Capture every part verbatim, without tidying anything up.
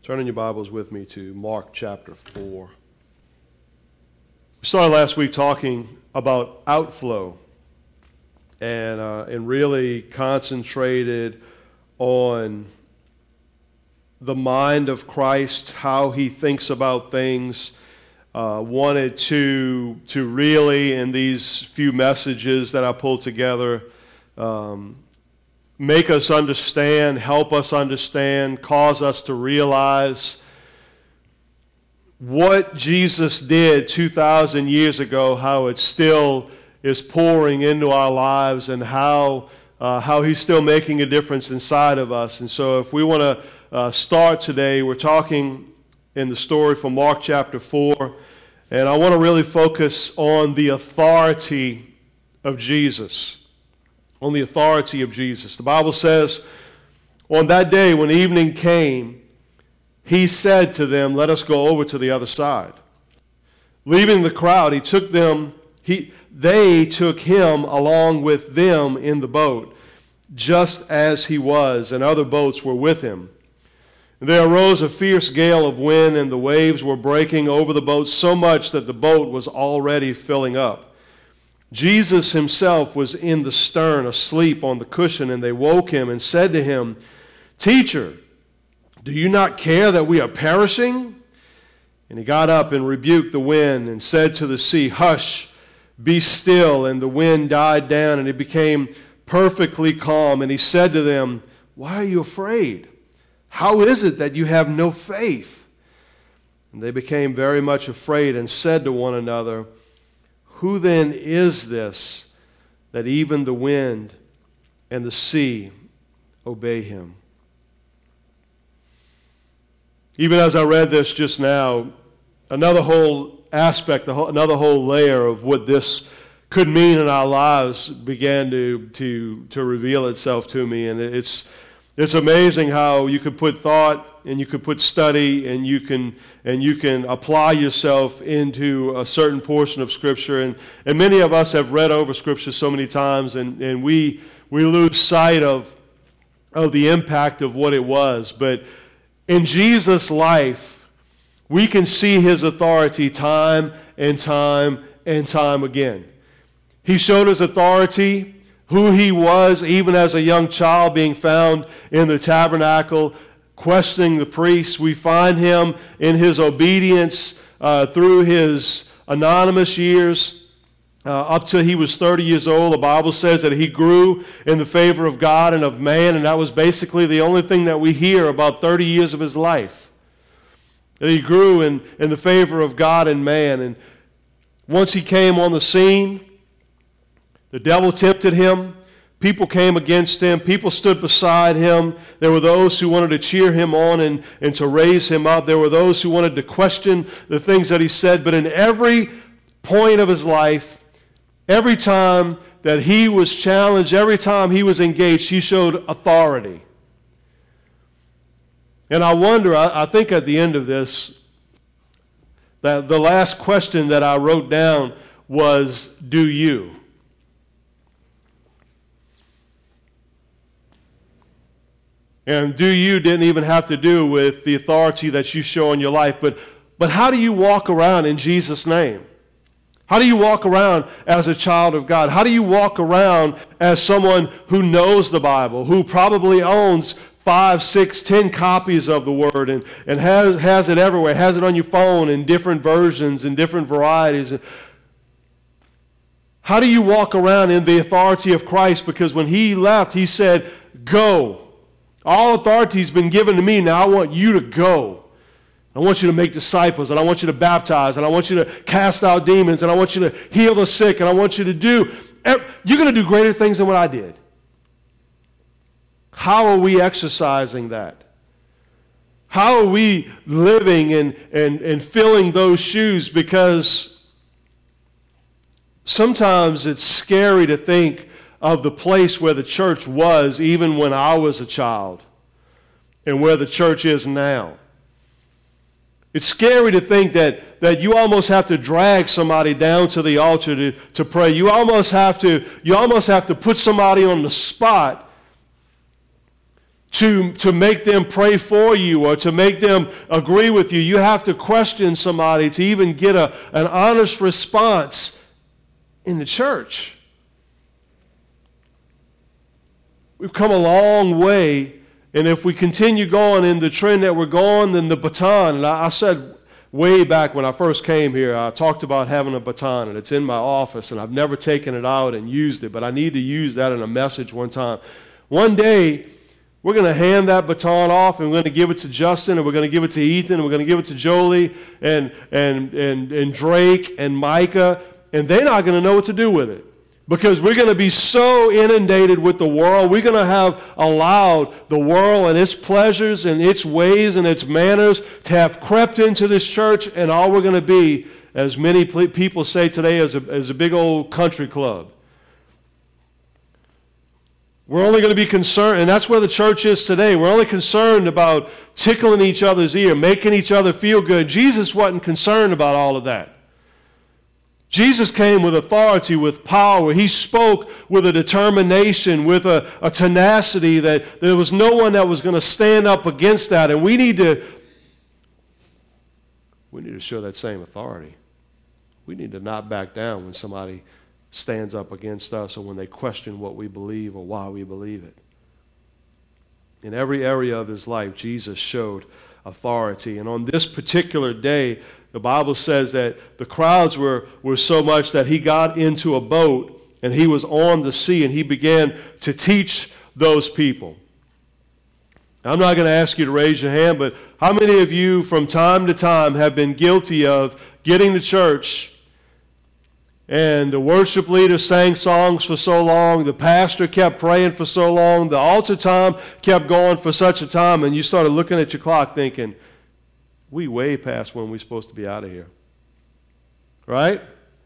Turn in your Bibles with me to Mark chapter four. We started last week talking about outflow and, uh, and really concentrated on the mind of Christ, how he thinks about things. Uh, wanted to, to really, in these few messages that I pulled together, um, make us understand, help us understand, cause us to realize what Jesus did two thousand years ago, how it still is pouring into our lives, and how uh, how he's still making a difference inside of us. And so if we want to uh, start today, we're talking in the story from Mark chapter four, and I want to really focus on the authority of Jesus. On the authority of Jesus. The Bible says, on that day when evening came, he said to them, "Let us go over to the other side." Leaving the crowd, he took them, he, they took him along with them in the boat, just as he was, and other boats were with him. And there arose a fierce gale of wind, and the waves were breaking over the boat so much that the boat was already filling up. Jesus himself was in the stern, asleep on the cushion, and they woke him and said to him, "Teacher, do you not care that we are perishing?" And he got up and rebuked the wind and said to the sea, "Hush, be still." And the wind died down, and it became perfectly calm. And he said to them, "Why are you afraid? How is it that you have no faith?" And they became very much afraid and said to one another, "Who then is this that even the wind and the sea obey him?" Even as I read this just now, another whole aspect, another whole layer of what this could mean in our lives began to, to, to reveal itself to me. And it's, it's amazing how you could put thought and you could put study and you can and you can apply yourself into a certain portion of Scripture. And, and many of us have read over Scripture so many times, and, and we we lose sight of, of the impact of what it was. But in Jesus' life, we can see his authority time and time and time again. He showed his authority, who he was, even as a young child being found in the tabernacle, questioning the priests. We find him in his obedience uh, through his anonymous years uh, up till he was thirty years old. The Bible says that he grew in the favor of God and of man, and that was basically the only thing that we hear about thirty years of his life. That he grew in, in the favor of God and man. And once he came on the scene, the devil tempted him. People came against him. People stood beside him. There were those who wanted to cheer him on and, and to raise him up. There were those who wanted to question the things that he said. But in every point of his life, every time that he was challenged, every time he was engaged, he showed authority. And I wonder, I, I think at the end of this, that the last question that I wrote down was, "Do you?" And "do you" didn't even have to do with the authority that you show in your life, but, but how do you walk around in Jesus' name? How do you walk around as a child of God? How do you walk around as someone who knows the Bible, who probably owns five, six, ten copies of the Word and, and has, has it everywhere, has it on your phone in different versions and different varieties? How do you walk around in the authority of Christ? Because when he left, he said, "Go. All authority has been given to me. Now I want you to go. I want you to make disciples, and I want you to baptize, and I want you to cast out demons, and I want you to heal the sick, and I want you to do, you're going to do greater things than what I did." How are we exercising that? How are we living and, and, and filling those shoes? Because sometimes it's scary to think of the place where the church was even when I was a child and where the church is now. It's scary to think that, that you almost have to drag somebody down to the altar to, to pray. You almost have to, you almost have to put somebody on the spot to, to make them pray for you or to make them agree with you. You have to question somebody to even get a, an honest response in the church. We've come a long way, and if we continue going in the trend that we're going, then the baton, and I, I said way back when I first came here, I talked about having a baton, and it's in my office, and I've never taken it out and used it, but I need to use that in a message one time. One day, we're going to hand that baton off, and we're going to give it to Justin, and we're going to give it to Ethan, and we're going to give it to Jolie, and, and, and, and Drake, and Micah, and they're not going to know what to do with it. Because we're going to be so inundated with the world. We're going to have allowed the world and its pleasures and its ways and its manners to have crept into this church, and all we're going to be, as many people say today, is a, is a big old country club. We're only going to be concerned, and that's where the church is today. We're only concerned about tickling each other's ear, making each other feel good. Jesus wasn't concerned about all of that. Jesus came with authority, with power. He spoke with a determination, with a, a tenacity that there was no one that was going to stand up against that. And we need to, we need to show that same authority. We need to not back down when somebody stands up against us or when they question what we believe or why we believe it. In every area of his life, Jesus showed authority. And on this particular day, the Bible says that the crowds were, were so much that he got into a boat and he was on the sea and he began to teach those people. I'm not going to ask you to raise your hand, but how many of you from time to time have been guilty of getting to church and the worship leader sang songs for so long, the pastor kept praying for so long, the altar time kept going for such a time, and you started looking at your clock thinking, we way past when we're supposed to be out of here. Right?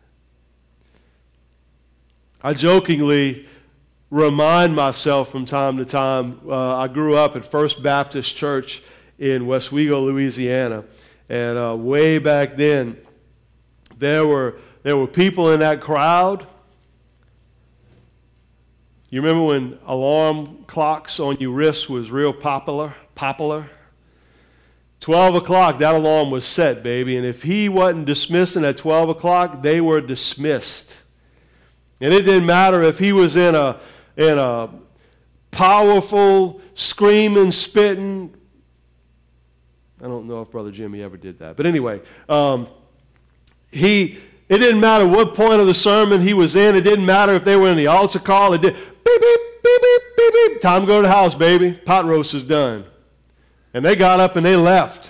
I jokingly remind myself from time to time, uh, I grew up at First Baptist Church in Westwego, Louisiana, and uh, way back then, there were there were people in that crowd. You remember when alarm clocks on your wrist was real popular? Popular? twelve o'clock, that alarm was set, baby. And if he wasn't dismissing at twelve o'clock, they were dismissed. And it didn't matter if he was in a, in a powerful, screaming, spitting. I don't know if Brother Jimmy ever did that. But anyway, um, he, it didn't matter what point of the sermon he was in. It didn't matter if they were in the altar call. It did, beep, beep, beep, beep, beep, beep. Time to go to the house, baby. Pot roast is done. And they got up and they left.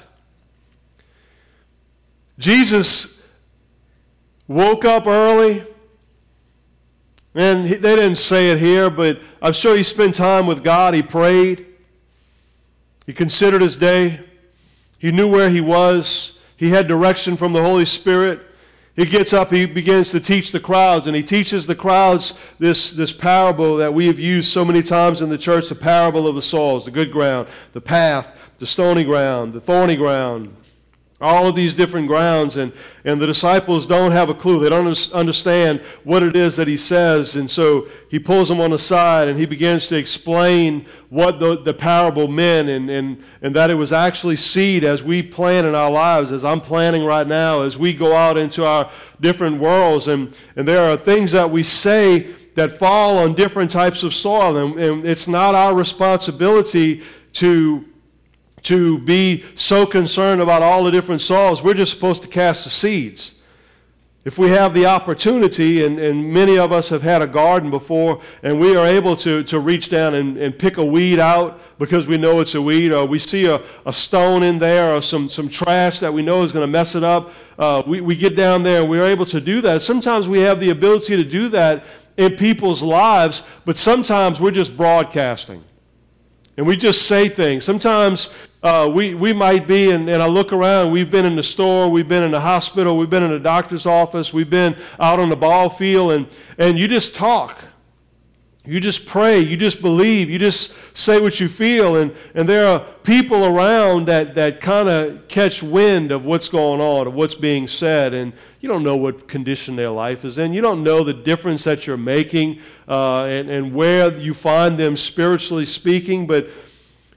Jesus woke up early. And he, they didn't say it here, but I'm sure he spent time with God. He prayed. He considered his day. He knew where he was. He had direction from the Holy Spirit. He gets up, he begins to teach the crowds, and he teaches the crowds this, this parable that we have used so many times in the church, the parable of the soils, the good ground, the path, the stony ground, the thorny ground, all of these different grounds, and, and the disciples don't have a clue. They don't understand what it is that he says, and so he pulls them on the side, and he begins to explain what the, the parable meant, and, and, and that it was actually seed as we plant in our lives, as I'm planting right now, as we go out into our different worlds, and, and there are things that we say that fall on different types of soil, and, and it's not our responsibility to to be so concerned about all the different soils. We're just supposed to cast the seeds. If we have the opportunity, and, and many of us have had a garden before, and we are able to, to reach down and, and pick a weed out because we know it's a weed, or we see a, a stone in there or some, some trash that we know is going to mess it up, uh, we, we get down there and we're able to do that. Sometimes we have the ability to do that in people's lives, but sometimes we're just broadcasting. And we just say things. Sometimes uh, we, we might be, and, and I look around, we've been in the store, we've been in the hospital, we've been in the doctor's office, we've been out on the ball field, and, and you just talk. You just pray, you just believe, you just say what you feel, and, and there are people around that, that kind of catch wind of what's going on, of what's being said, and you don't know what condition their life is in. You don't know the difference that you're making uh, and, and where you find them spiritually speaking, but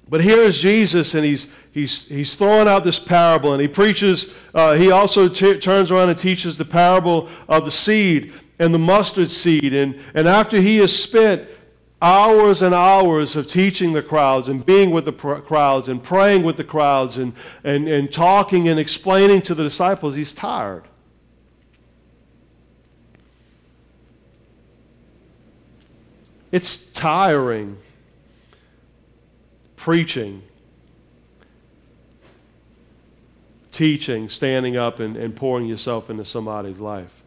But here is Jesus, and he's he's he's throwing out this parable, and he preaches. Uh, he also t- turns around and teaches the parable of the seed and the mustard seed. And and after he has spent hours and hours of teaching the crowds and being with the pr- crowds and praying with the crowds and and and talking and explaining to the disciples, he's tired. It's tiring. Preaching, teaching, standing up and, and pouring yourself into somebody's life.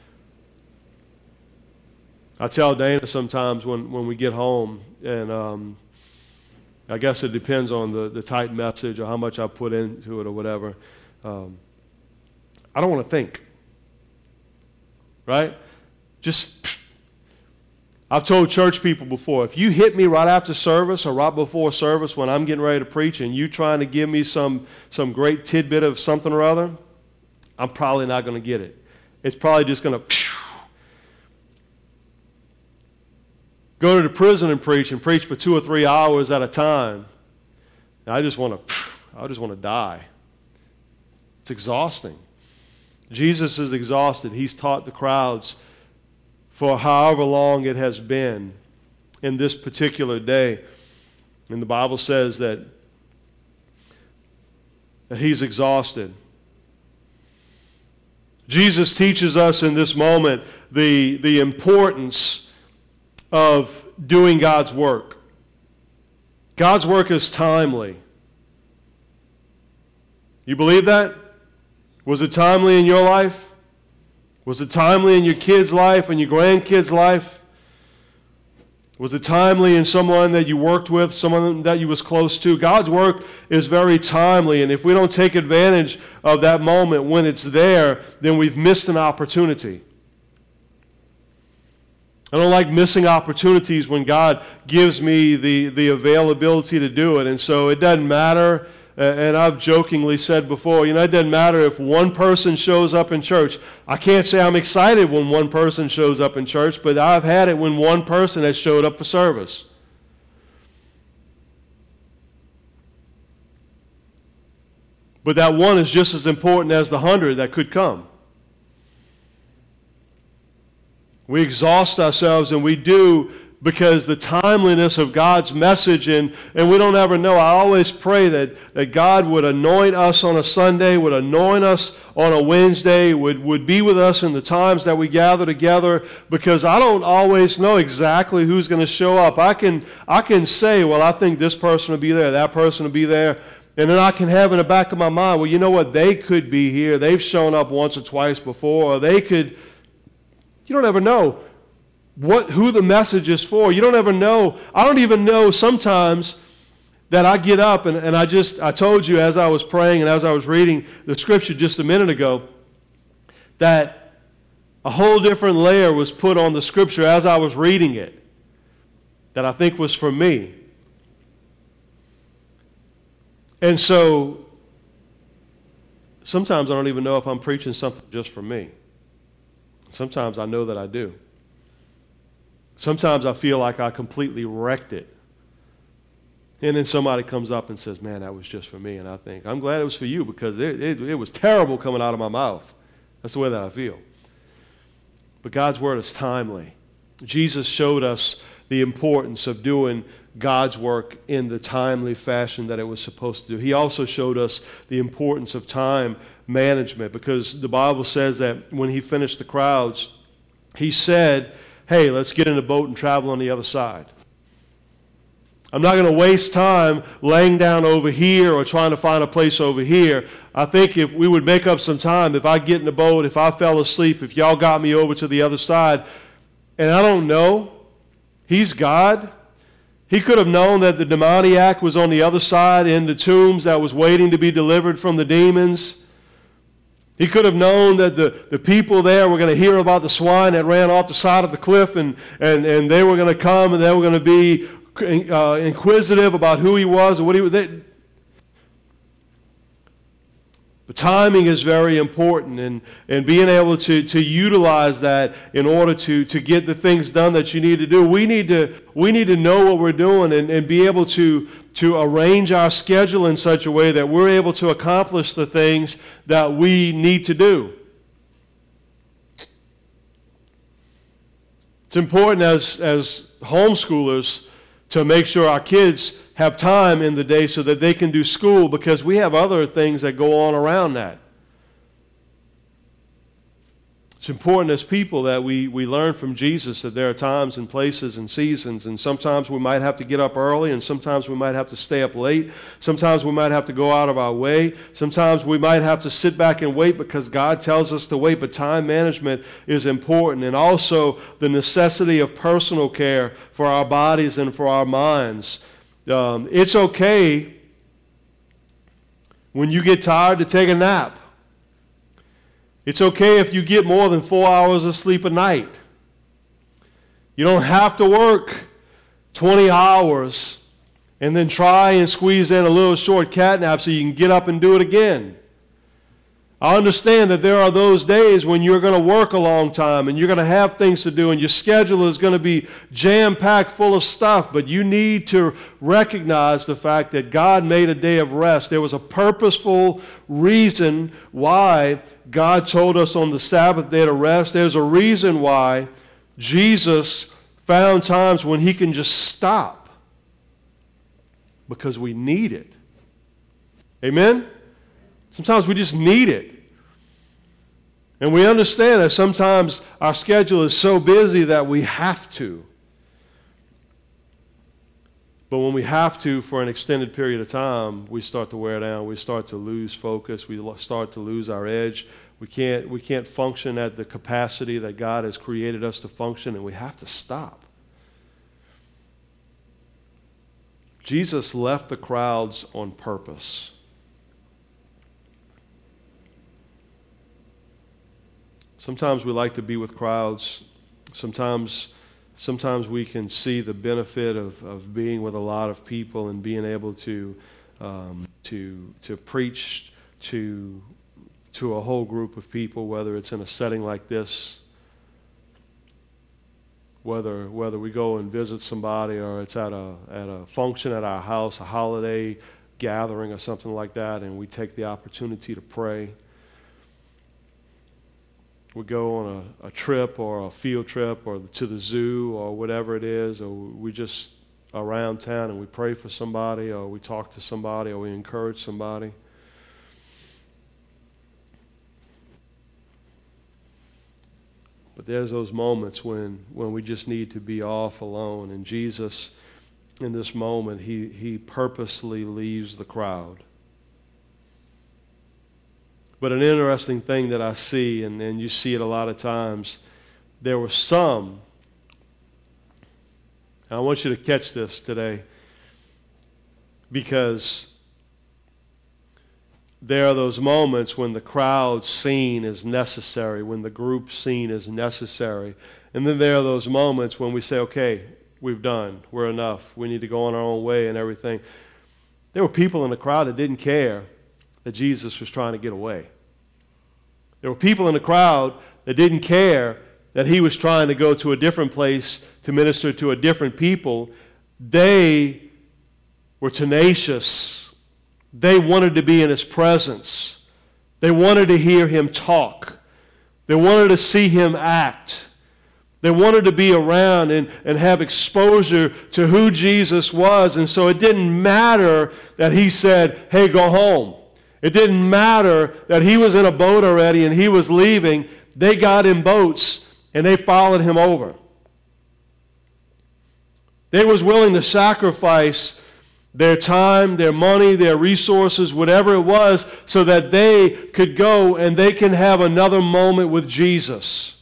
I tell Dana sometimes when, when we get home, and um, I guess it depends on the, the type message or how much I put into it or whatever, um, I don't want to think, right? Just I've told church people before, if you hit me right after service or right before service when I'm getting ready to preach and you trying to give me some, some great tidbit of something or other, I'm probably not going to get it. It's probably just going to go to the prison and preach and preach for two or three hours at a time. I just want to, I just want to die. It's exhausting. Jesus is exhausted. He's taught the crowds for however long it has been in this particular day. And the Bible says that, that he's exhausted. Jesus teaches us in this moment the, the importance of doing God's work. God's work is timely. You believe that? Was it timely in your life? Was it timely in your kid's life and your grandkid's life? Was it timely in someone that you worked with, someone that you was close to? God's work is very timely, and if we don't take advantage of that moment when it's there, then we've missed an opportunity. I don't like missing opportunities when God gives me the, the availability to do it, and so it doesn't matter. And I've jokingly said before, you know, it doesn't matter if one person shows up in church. I can't say I'm excited when one person shows up in church, but I've had it when one person has showed up for service. But that one is just as important as the hundred that could come. We exhaust ourselves, and we do because the timeliness of God's message, and, and we don't ever know. I always pray that, that God would anoint us on a Sunday, would anoint us on a Wednesday, would, would be with us in the times that we gather together, because I don't always know exactly who's going to show up. I can, I can say, well, I think this person will be there, that person will be there, and then I can have in the back of my mind, well, you know what, they could be here. They've shown up once or twice before, or they could, you don't ever know what who the message is for. You don't ever know. I don't even know sometimes that I get up and, and I just, I told you as I was praying and as I was reading the scripture just a minute ago, that a whole different layer was put on the scripture as I was reading it that I think was for me. And so sometimes I don't even know if I'm preaching something just for me. Sometimes I know that I do. Sometimes I feel like I completely wrecked it. And then somebody comes up and says, man, that was just for me. And I think, I'm glad it was for you, because it, it, it was terrible coming out of my mouth. That's the way that I feel. But God's word is timely. Jesus showed us the importance of doing God's work in the timely fashion that it was supposed to do. He also showed us the importance of time management, because the Bible says that when he finished the crowds, he said, hey, let's get in a boat and travel on the other side. I'm not going to waste time laying down over here or trying to find a place over here. I think if we would make up some time, if I get in the boat, if I fell asleep, if y'all got me over to the other side, and I don't know, he's God. He could have known that the demoniac was on the other side in the tombs that was waiting to be delivered from the demons. He could have known that the, the people there were going to hear about the swine that ran off the side of the cliff, and, and, and they were going to come and they were going to be uh, inquisitive about who he was and what he was. They, But timing is very important, and, and being able to, to utilize that in order to, to get the things done that you need to do. We need to, we need to know what we're doing and, and be able to, to arrange our schedule in such a way that we're able to accomplish the things that we need to do. It's important as, as homeschoolers to make sure our kids have time in the day so that they can do school, because we have other things that go on around that. It's important as people that we, we learn from Jesus that there are times and places and seasons, and sometimes we might have to get up early, and sometimes we might have to stay up late. Sometimes we might have to go out of our way. Sometimes we might have to sit back and wait because God tells us to wait, but time management is important. And also the necessity of personal care for our bodies and for our minds. Um, it's okay when you get tired to take a nap. It's okay if you get more than four hours of sleep a night. You don't have to work twenty hours and then try and squeeze in a little short cat nap so you can get up and do it again. I understand that there are those days when you're going to work a long time and you're going to have things to do and your schedule is going to be jam-packed full of stuff, but you need to recognize the fact that God made a day of rest. There was a purposeful reason why God told us on the Sabbath day to rest. There's a reason why Jesus found times when he can just stop, because we need it. Amen? Sometimes we just need it. And we understand that sometimes our schedule is so busy that we have to. But when we have to for an extended period of time, we start to wear down. We start to lose focus. We start to lose our edge. We can't, we can't function at the capacity that God has created us to function, and we have to stop. Jesus left the crowds on purpose. Sometimes we like to be with crowds. Sometimes, sometimes we can see the benefit of, of being with a lot of people and being able to, um, to, to preach to, to a whole group of people, whether it's in a setting like this, whether, whether we go and visit somebody or it's at a, at a function at our house, a holiday gathering or something like that, and we take the opportunity to pray. We go on a, a trip or a field trip or to the zoo or whatever it is, or we just around town and we pray for somebody, or we talk to somebody, or we encourage somebody. But there's those moments when, when we just need to be off alone, and Jesus, in this moment, he, he purposely leaves the crowd. But an interesting thing that I see, and, and you see it a lot of times, there were some, and I want you to catch this today, because there are those moments when the crowd scene is necessary, when the group scene is necessary. And then there are those moments when we say, okay, we've done, we're enough, we need to go on our own way and everything. There were people in the crowd that didn't care that Jesus was trying to get away. There were people in the crowd that didn't care that he was trying to go to a different place to minister to a different people. They were tenacious. They wanted to be in his presence. They wanted to hear him talk. They wanted to see him act. They wanted to be around and, and have exposure to who Jesus was. And so it didn't matter that he said, hey, go home. It didn't matter that he was in a boat already and he was leaving. They got in boats and they followed him over. They was willing to sacrifice their time, their money, their resources, whatever it was, so that they could go and they can have another moment with Jesus.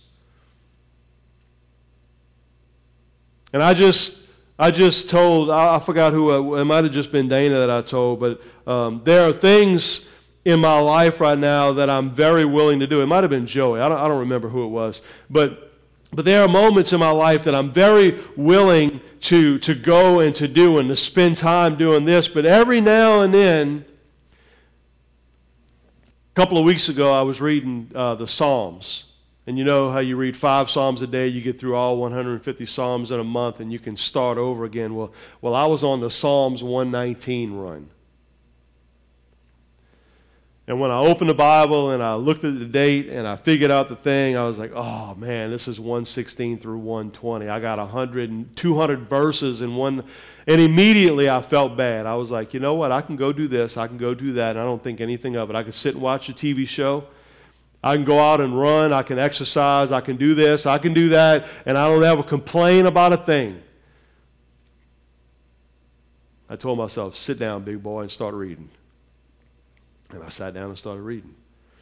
And I just... I just told, I forgot who, it might have just been Dana that I told, but um, there are things in my life right now that I'm very willing to do. It might have been Joey. I don't, I don't remember who it was. But but there are moments in my life that I'm very willing to, to go and to do and to spend time doing this. But every now and then, A couple of weeks ago, I was reading uh, the Psalms. And you know how you read five Psalms a day, you get through all one hundred fifty Psalms in a month, and you can start over again. Well, well, I was on the Psalms one nineteen run. And when I opened the Bible and I looked at the date and I figured out the thing, I was like, oh man, this is one sixteen through one twenty. I got one hundred, two hundred verses in one. And immediately I felt bad. I was like, you know what? I can go do this. I can go do that. And I don't think anything of it. I can sit and watch a T V show. I can go out and run, I can exercise, I can do this, I can do that, and I don't ever complain about a thing. I told myself, sit down, big boy, and start reading. And I sat down and started reading.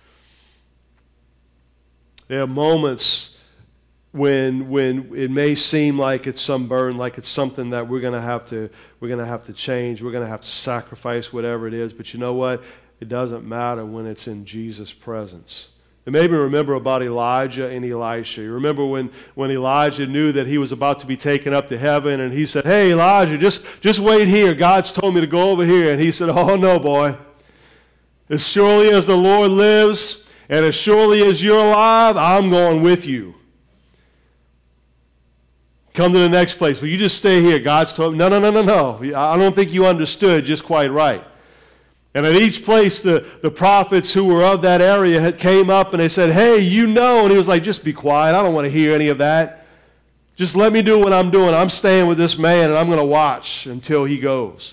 There are moments when when it may seem like it's some burden, like it's something that we're going to have to we're going to have to change, we're going to have to sacrifice, whatever it is, but you know what? It doesn't matter when it's in Jesus' presence. And maybe remember about Elijah and Elisha. You remember when, when Elijah knew that he was about to be taken up to heaven, and he said, hey, Elijah, just, just wait here. God's told me to go over here. And he said, oh, no, boy. As surely as the Lord lives, and as surely as you're alive, I'm going with you. Come to the next place. Will you just stay here? God's told me, no, no, no, no, no. I don't think you understood just quite right. And at each place, the, the prophets who were of that area had came up and they said, hey, you know. And he was like, just be quiet. I don't want to hear any of that. Just let me do what I'm doing. I'm staying with this man, and I'm going to watch until he goes.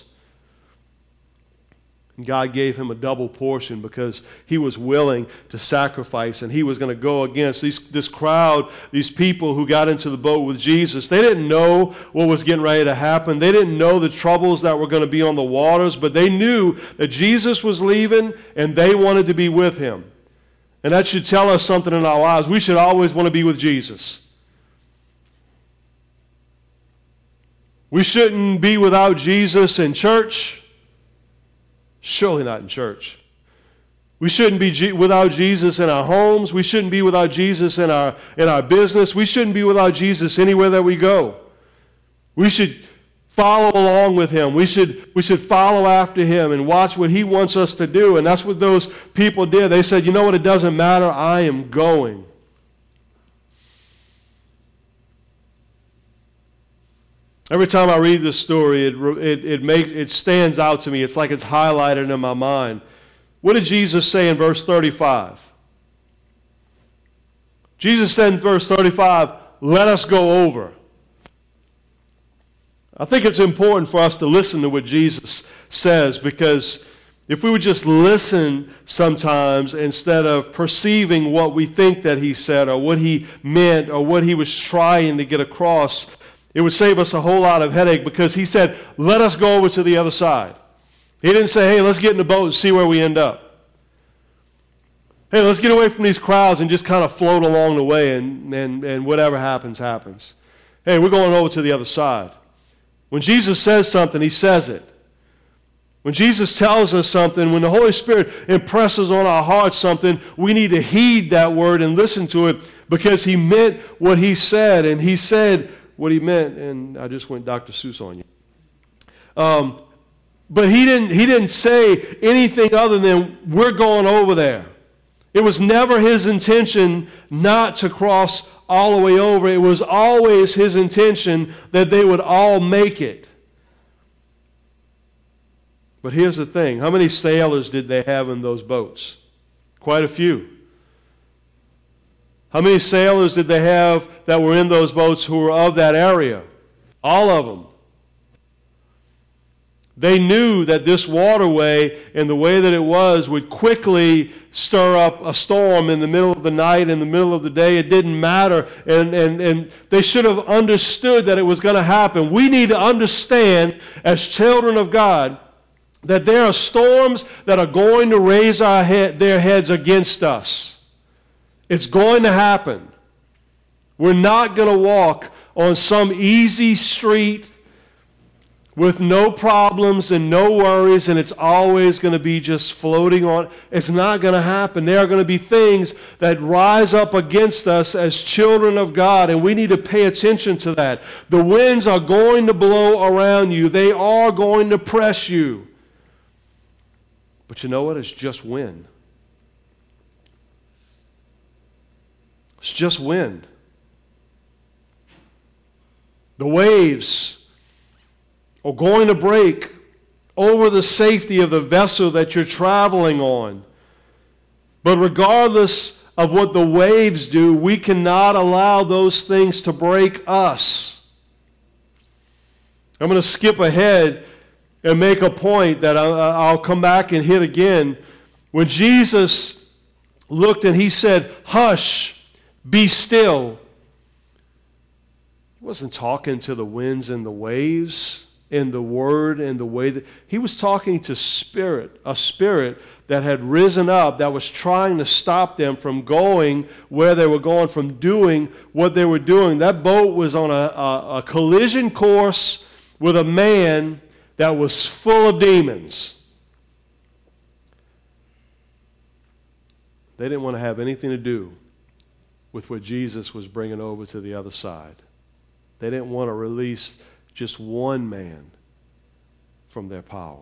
And God gave him a double portion because he was willing to sacrifice, and he was going to go against these, this crowd, these people who got into the boat with Jesus. They didn't know what was getting ready to happen. They didn't know the troubles that were going to be on the waters, but they knew that Jesus was leaving, and they wanted to be with him. And that should tell us something in our lives. We should always want to be with Jesus. We shouldn't be without Jesus in church. Surely not in church. We shouldn't be G- without Jesus in our homes. We shouldn't be without Jesus in our, in our business. We shouldn't be without Jesus anywhere that we go. We should follow along with him. We should, we should follow after him and watch what he wants us to do. And that's what those people did. They said, you know what, it doesn't matter. I am going. Every time I read this story, it, it, it, makes, it stands out to me. It's like it's highlighted in my mind. What did Jesus say in verse thirty-five? Jesus said in verse thirty-five, let us go over. I think it's important for us to listen to what Jesus says, because if we would just listen sometimes instead of perceiving what we think that he said or what he meant or what he was trying to get across, it would save us a whole lot of headache, because he said, let us go over to the other side. He didn't say, hey, let's get in the boat and see where we end up. Hey, let's get away from these crowds and just kind of float along the way, and, and, and whatever happens, happens. Hey, we're going over to the other side. When Jesus says something, he says it. When Jesus tells us something, when the Holy Spirit impresses on our hearts something, we need to heed that word and listen to it, because he meant what he said, and he said what he meant, and I just went Doctor Seuss on you. Um, but he didn't, he didn't say anything other than, we're going over there. It was never his intention not to cross all the way over. It was always his intention that they would all make it. But here's the thing. How many sailors did they have in those boats? Quite a few. How many sailors did they have that were in those boats who were of that area? All of them. They knew that this waterway and the way that it was would quickly stir up a storm in the middle of the night, in the middle of the day. It didn't matter. And, and, and they should have understood that it was going to happen. We need to understand, as children of God, that there are storms that are going to raise our head, their heads against us. It's going to happen. We're not going to walk on some easy street with no problems and no worries, and it's always going to be just floating on. It's not going to happen. There are going to be things that rise up against us as children of God, and we need to pay attention to that. The winds are going to blow around you. They are going to press you. But you know what? It's just wind. just wind. The waves are going to break over the safety of the vessel that you're traveling on. But regardless of what the waves do, we cannot allow those things to break us. I'm going to skip ahead and make a point that I'll come back and hit again. When Jesus looked and he said, "Hush, be still," he wasn't talking to the winds and the waves in the word and the way that he was talking to spirit, a spirit that had risen up, that was trying to stop them from going where they were going, from doing what they were doing. That boat was on a, a, a collision course with a man that was full of demons. They didn't want to have anything to do with what Jesus was bringing over to the other side. They didn't want to release just one man from their power.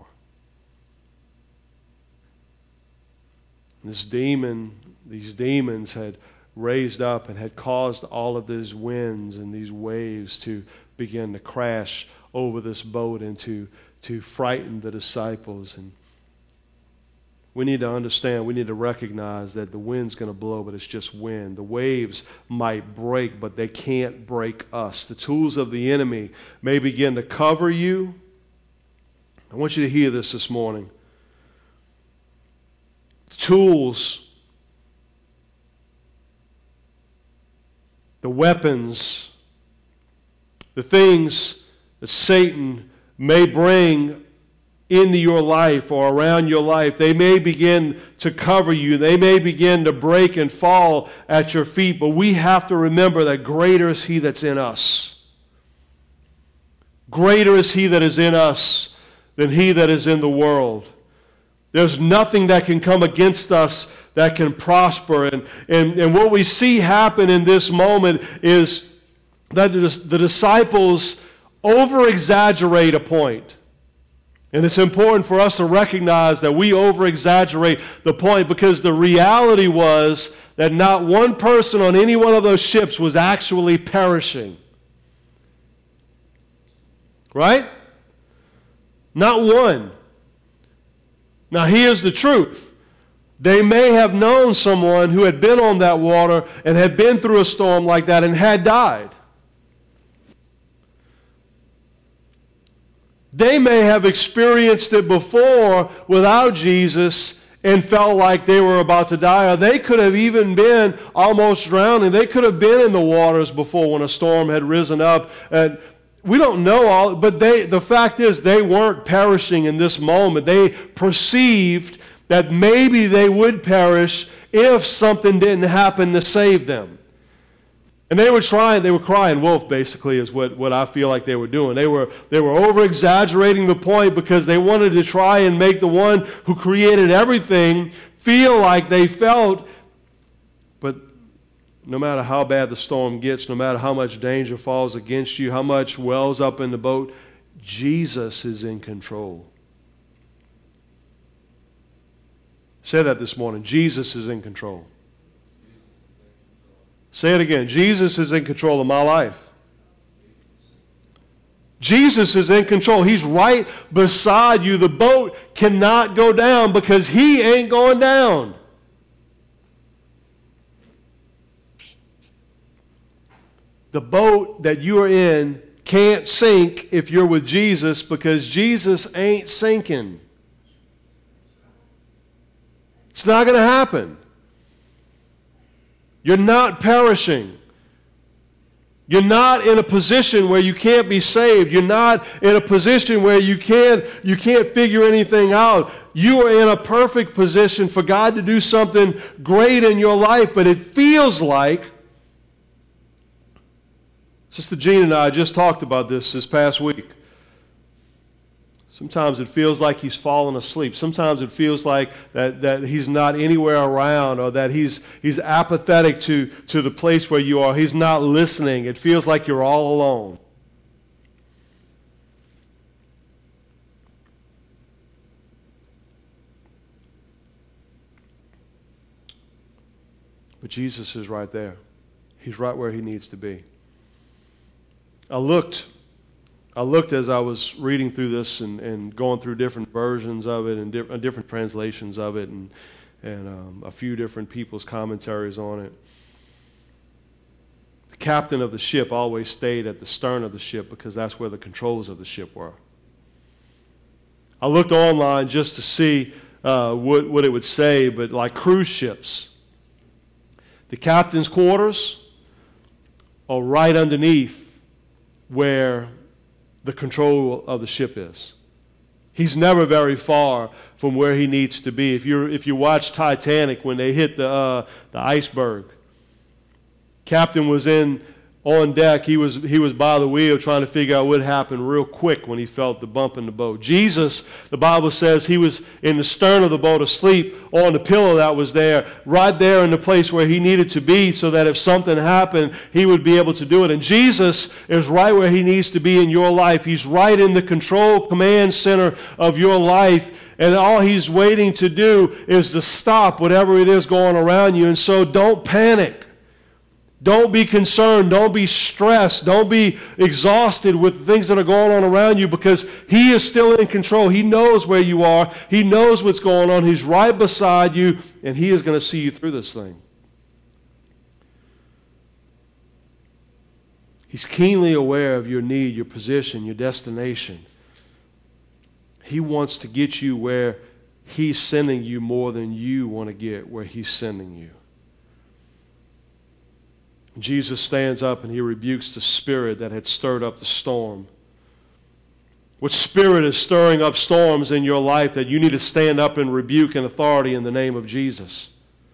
This demon, these demons had raised up and had caused all of these winds and these waves to begin to crash over this boat and to, to frighten the disciples. And we need to understand, we need to recognize that the wind's going to blow, but it's just wind. The waves might break, but they can't break us. The tools of the enemy may begin to cover you. I want you to hear this this morning. Tools, the weapons, the things that Satan may bring into your life or around your life, they may begin to cover you. They may begin to break and fall at your feet, but we have to remember that greater is He that's in us. Greater is He that is in us than he that is in the world. There's nothing that can come against us that can prosper. And, and, and what we see happen in this moment is that the disciples over-exaggerate a point. And it's important for us to recognize that we over-exaggerate the point, because the reality was that not one person on any one of those ships was actually perishing. Right? Not one. Now here's the truth. They may have known someone who had been on that water and had been through a storm like that and had died. They may have experienced it before without Jesus and felt like they were about to die, or they could have even been almost drowning. They could have been in the waters before when a storm had risen up. And we don't know all, but they, the fact is they weren't perishing in this moment. They perceived that maybe they would perish if something didn't happen to save them. And they were trying, they were crying wolf, basically, is what, what I feel like they were doing. They were, they were over-exaggerating the point because they wanted to try and make the one who created everything feel like they felt. But no matter how bad the storm gets, no matter how much danger falls against you, how much wells up in the boat, Jesus is in control. Say that this morning. Jesus is in control. Say it again. Jesus is in control of my life. Jesus is in control. He's right beside you. The boat cannot go down because He ain't going down. The boat that you are in can't sink if you're with Jesus, because Jesus ain't sinking. It's not going to happen. You're not perishing. You're not in a position where you can't be saved. You're not in a position where you can't, you can't figure anything out. You are in a perfect position for God to do something great in your life, but it feels like, Sister Jean and I just talked about this this past week. Sometimes it feels like he's fallen asleep. Sometimes it feels like that, that he's not anywhere around, or that he's, he's apathetic to, to the place where you are. He's not listening. It feels like you're all alone. But Jesus is right there. He's right where he needs to be. I looked, I looked as I was reading through this and, and going through different versions of it and di- uh, different translations of it and, and um, a few different people's commentaries on it. The captain of the ship always stayed at the stern of the ship because that's where the controls of the ship were. I looked online just to see uh, what, what it would say, but like cruise ships, the captain's quarters are right underneath where the control of the ship is. He's never very far from where he needs to be. If you if you watch Titanic, when they hit the uh, the iceberg, captain was in on deck. He was he was by the wheel trying to figure out what happened real quick when he felt the bump in the boat. Jesus, the Bible says, he was in the stern of the boat asleep on the pillow that was there, right there in the place where he needed to be, so that if something happened, he would be able to do it. And Jesus is right where he needs to be in your life. He's right in the control command center of your life. And all he's waiting to do is to stop whatever it is going around you. And so don't panic. Don't be concerned. Don't be stressed. Don't be exhausted with things that are going on around you, because he is still in control. He knows where you are. He knows what's going on. He's right beside you, and he is going to see you through this thing. He's keenly aware of your need, your position, your destination. He wants to get you where he's sending you more than you want to get where he's sending you. Jesus stands up and he rebukes the spirit that had stirred up the storm. What spirit is stirring up storms in your life that you need to stand up and rebuke in authority in the name of Jesus?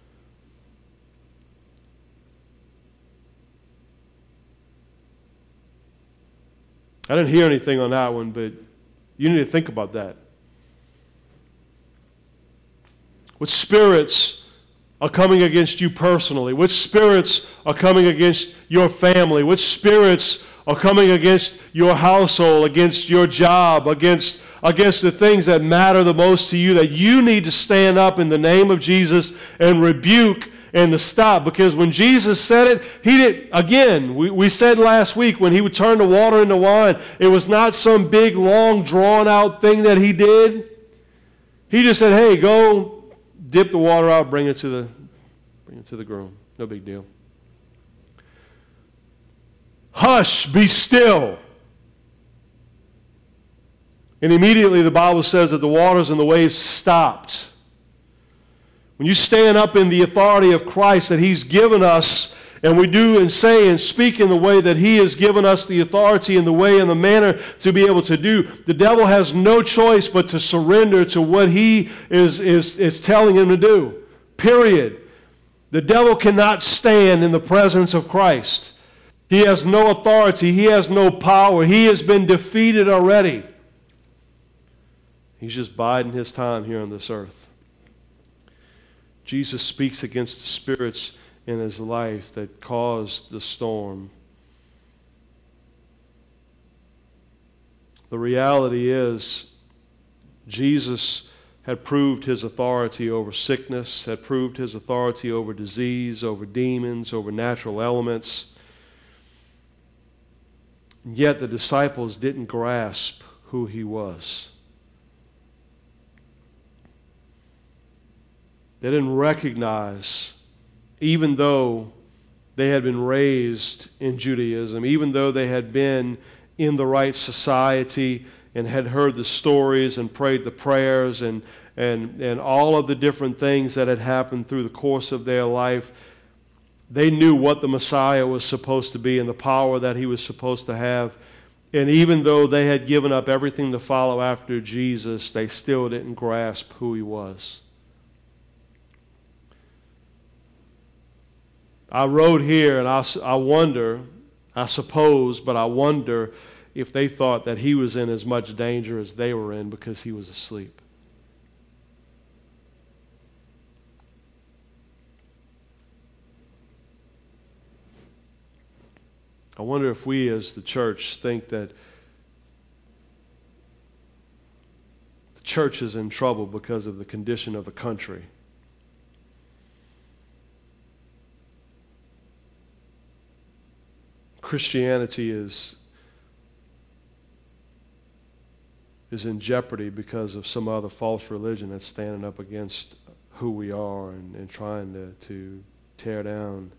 I didn't hear anything on that one, but you need to think about that. What spirits are coming against you personally? Which spirits are coming against your family? Which spirits are coming against your household, against your job, against, against the things that matter the most to you, that you need to stand up in the name of Jesus and rebuke and to stop? Because when Jesus said it, he did, again, we, we said last week, when he would turn the water into wine, it was not some big, long, drawn-out thing that he did. He just said, hey, go dip the water out, bring it to the bring it to the groom. No big deal. Hush, be still. And immediately the Bible says that the waters and the waves stopped. When you stand up in the authority of Christ that he's given us, and we do and say and speak in the way that he has given us the authority and the way and the manner to be able to do, the devil has no choice but to surrender to what he is, is, is telling him to do. Period. The devil cannot stand in the presence of Christ. He has no authority. He has no power. He has been defeated already. He's just biding his time here on this earth. Jesus speaks against the spirits in his life that caused the storm. The reality is, Jesus had proved his authority over sickness, had proved his authority over disease, over demons, over natural elements. And yet the disciples didn't grasp who he was. They didn't recognize, even though they had been raised in Judaism, even though they had been in the right society and had heard the stories and prayed the prayers and, and, and all of the different things that had happened through the course of their life, they knew what the Messiah was supposed to be and the power that he was supposed to have. And even though they had given up everything to follow after Jesus, they still didn't grasp who he was. I wrote here, and I, I wonder, I suppose, but I wonder if they thought that he was in as much danger as they were in because he was asleep. I wonder if we as the church think that the church is in trouble because of the condition of the country. Christianity is, is in jeopardy because of some other false religion that's standing up against who we are and, and trying to, to tear down.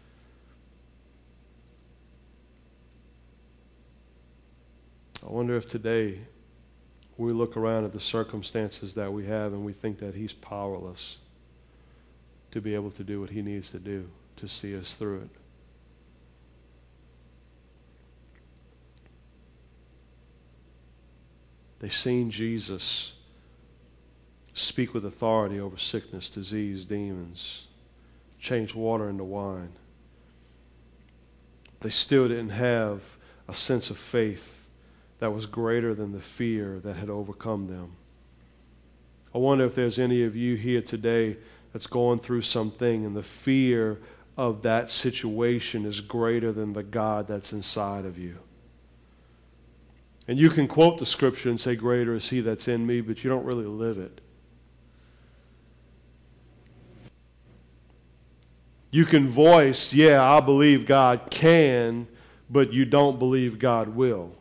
I wonder if today we look around at the circumstances that we have and we think that he's powerless to be able to do what he needs to do to see us through it. They seen Jesus speak with authority over sickness, disease, demons, change water into wine. They still didn't have a sense of faith that was greater than the fear that had overcome them. I wonder if there's any of you here today that's going through something and the fear of that situation is greater than the God that's inside of you. And you can quote the scripture and say, greater is he that's in me, but you don't really live it. You can voice, yeah, I believe God can, but you don't believe God will.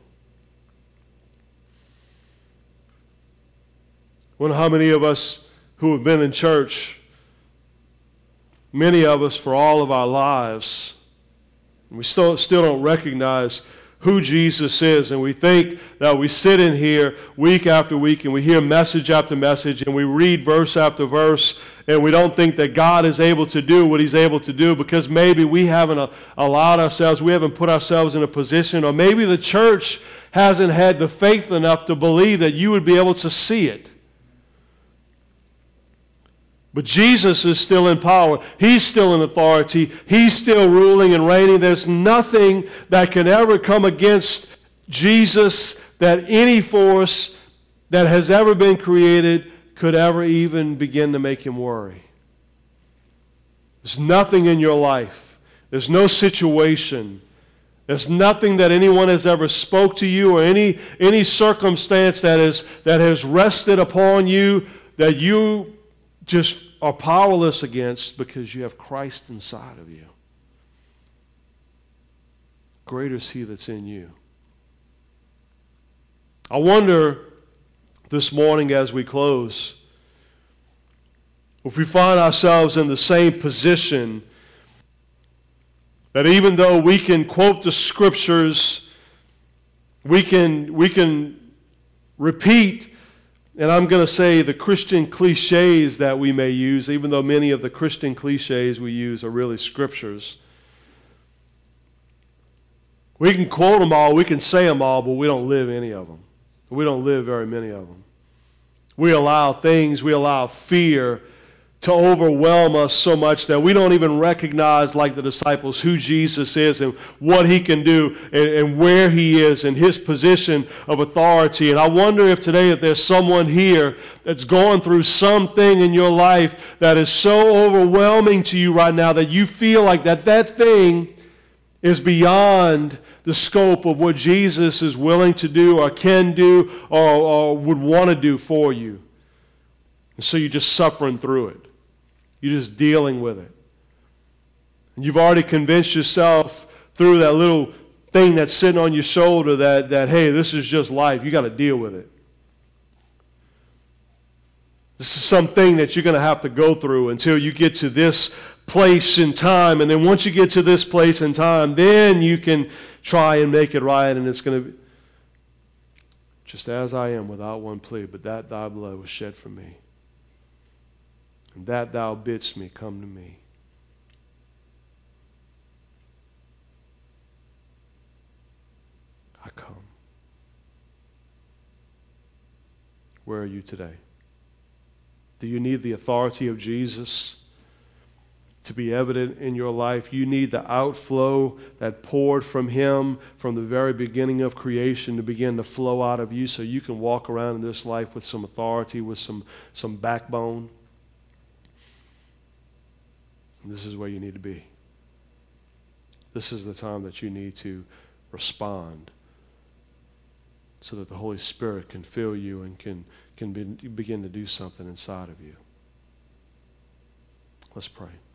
I wonder how many of us who have been in church, many of us for all of our lives, we still, still don't recognize who Jesus is, and we think that we sit in here week after week and we hear message after message and we read verse after verse and we don't think that God is able to do what he's able to do because maybe we haven't allowed ourselves, we haven't put ourselves in a position, or maybe the church hasn't had the faith enough to believe that you would be able to see it. But Jesus is still in power. He's still in authority. He's still ruling and reigning. There's nothing that can ever come against Jesus that any force that has ever been created could ever even begin to make him worry. There's nothing in your life. There's no situation. There's nothing that anyone has ever spoke to you or any, any circumstance that, is, that has rested upon you that you just are powerless against because you have Christ inside of you. Greater is he that's in you. I wonder this morning as we close, if we find ourselves in the same position that even though we can quote the scriptures, we can, we can repeat, and I'm going to say the Christian cliches that we may use, even though many of the Christian cliches we use are really scriptures. We can quote them all, we can say them all, but we don't live any of them. We don't live very many of them. We allow things, we allow fear to overwhelm us so much that we don't even recognize, like the disciples, who Jesus is and what he can do and, and where he is and his position of authority. And I wonder if today if there's someone here that's going through something in your life that is so overwhelming to you right now that you feel like that that thing is beyond the scope of what Jesus is willing to do or can do or, or would want to do for you. And so you're just suffering through it. You're just dealing with it. And you've already convinced yourself through that little thing that's sitting on your shoulder that, that hey, this is just life. You got to deal with it. This is something that you're going to have to go through until you get to this place in time. And then once you get to this place in time, then you can try and make it right. And it's going to be just as I am without one plea, but that thy blood was shed for me. And that thou bidst me come to me. I come. Where are you today? Do you need the authority of Jesus to be evident in your life? You need the outflow that poured from him from the very beginning of creation to begin to flow out of you so you can walk around in this life with some authority, with some, some backbone. This is where you need to be. This is the time that you need to respond so that the Holy Spirit can fill you and can, can be, begin to do something inside of you. Let's pray.